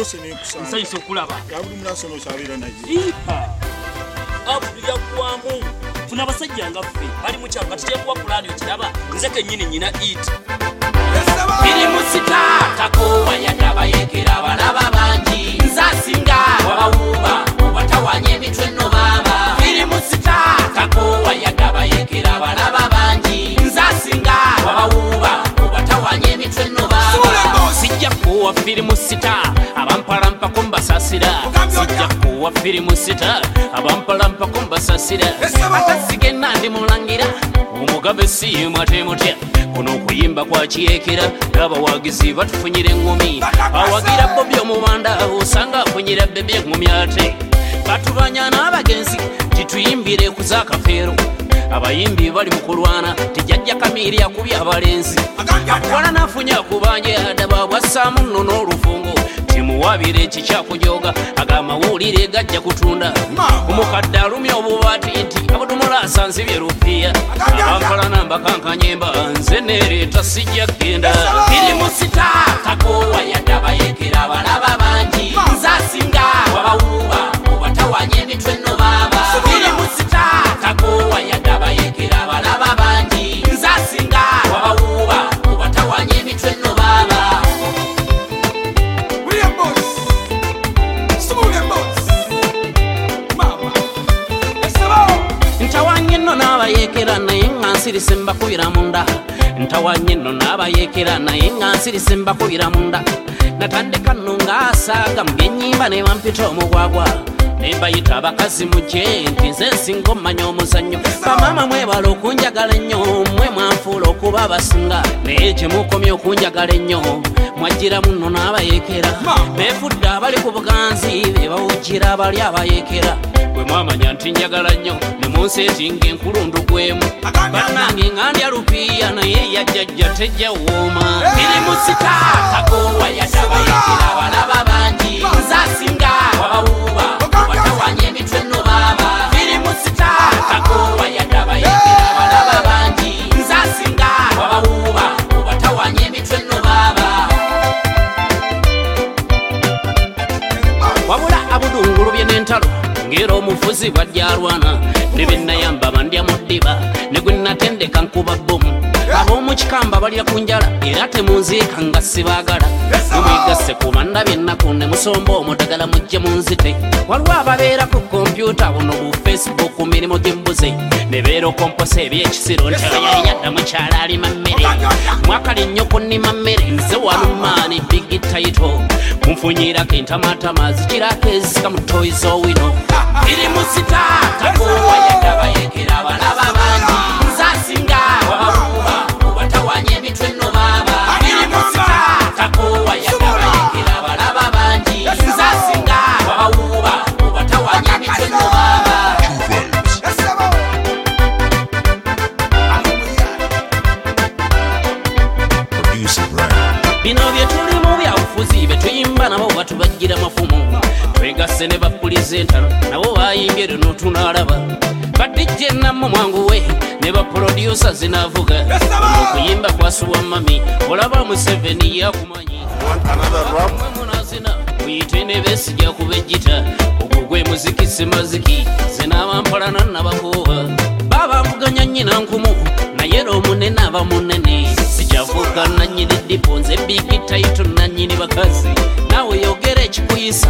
nsanyusa okulaba abulira kwamu funa abasajja nga ffe bali mu kyalo kati kyekuwa ku laadiyo kiraba nze kennyini nyina it biri mu sita takowa yadaba yekera balaba bangi nzasinga wabawuba obatawanya emitwe nno baaba biri mu sita takowa yadaba yekera balaba bangi nzasinga wabawuba obatawanya emitwe nno baaba sijja kuwa firimu sita abampalampako mbasasira sijja kuwa firimu sita abampalampako mbasasira atasigena ndi mulangira omugabe simu ate mutya kuno okuyimba kwa kiyekera n'abawagizi batufunyira eŋŋumi awagira bobi omubanda osanga afunyira bebe eŋŋumi ate batubanya n'abagenzi tituyimbire ku zaakafeero abayimbi bali mu kulwana tijajja kamiiri yakubya abalenzi akwala n'afunya kubanje adaba bwassaamu nno n'olufungo timuwabire ekikyakujoga agamawulire gajja kutunda omukadde alumya obubaati nti abudomola asanzibye rupiya abampala nambakankanyemba nze nereeta sijja kgenda biri mu sita takowa yadaba yekera abalaba bangi nzasinga wabawuba obatawanya emitwe nno baaba biri mu sita takowa yadaba yekera abalaba bangi nzasinga wabawuba obatawanya emitwe nno baaba ntawanye nno n'abayekera naye nga nsirise mbakubira munda ntawanye nno n'abayekera naye nga nsirise mbakubira munda natandika nno ng'asaaga mu byennyimba ne bampita omugwagwa nembayita abakazi mujje nti nze nsinga omanya omuzannyo bamama mwebala okunjagala ennyo mmwe mwanfuula okuba abasinga naye gye mukomye okunjagala ennyo mwajjiramu nno n'abayekera beefudde abali ku buganzi be bawujjira abali abayekera bwe mwamanya nti njagala nnyo ne munseetinga enkulundugwemu bannange nga ndya lupiiya naye yajjajja tejja wooma biri mu sita takowa yadaba yekera abalaba bangi nzasinga wabawuba obatawanya emitwe nno baaba biri mu sita takowa yadaba yekera abalaba bangi nzasinga wabawuba obatawanya emitwe nno baaba wabula abudungulubye n'entalo ngera omufuzi bwajjalwana ne bennayamba bandya mu ddiba ne gwe natendeka nkuba bbomu ab'omukikamba balira ku njala era temunziika nga sibaagala mumwegasse ku bandabye ennaku ne musomba omudagala mujje munzite waliwo ababeera ku kompyuta buno bu facebook ku mirimu gy'embuzi ne beera okomposa ebyekisiro nti ayayadda mukyala alima mmere mwakali nnyo kunnima mmere nze walumaani bigi taito munfunyirako entamatama zikirako ezisika mu toys owino biri mu sita takowa yadaba yekera abalaba bangi nzasinga wabawuba obatawanya emitwe nno baaba biri mu sita takowa yadaba yekera abalaba bangi nzasinga wabawuba obatawanya emitwe nno baaba bino bye tulimu byabufuzi be tuyimba nabo batubajjira mafumu twegasse ne bapuliza entalo nabo bayimbye lino tunaalaba badijje nammo mwanguwe ne baproducer zinavuga okuyimba kwasuwa mami olaba Museveni yakumanyi mwe munazina muyite ne besijja kubejjita ogwo gwe muziki simaziki zinabampalana nabakuba babavuganya nnyina nkumu naye n'omunene aba munene sijavuga nanyini dipo nze bigi taito nanyini bakazi nawe yogera ekikuyisa